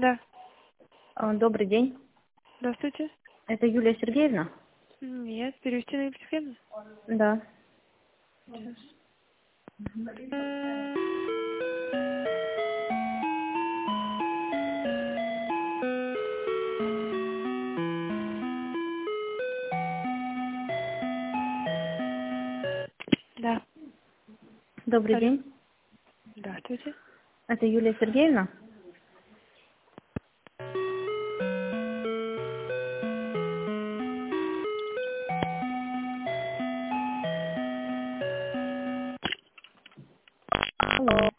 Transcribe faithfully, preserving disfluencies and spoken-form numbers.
Да. А, Добрый день. Здравствуйте. Это Юлия Сергеевна? Нет, перевести на Епифемию. Да. Сейчас. Да. Добрый Алло. день. Здравствуйте. Это Юлия Сергеевна? Алло.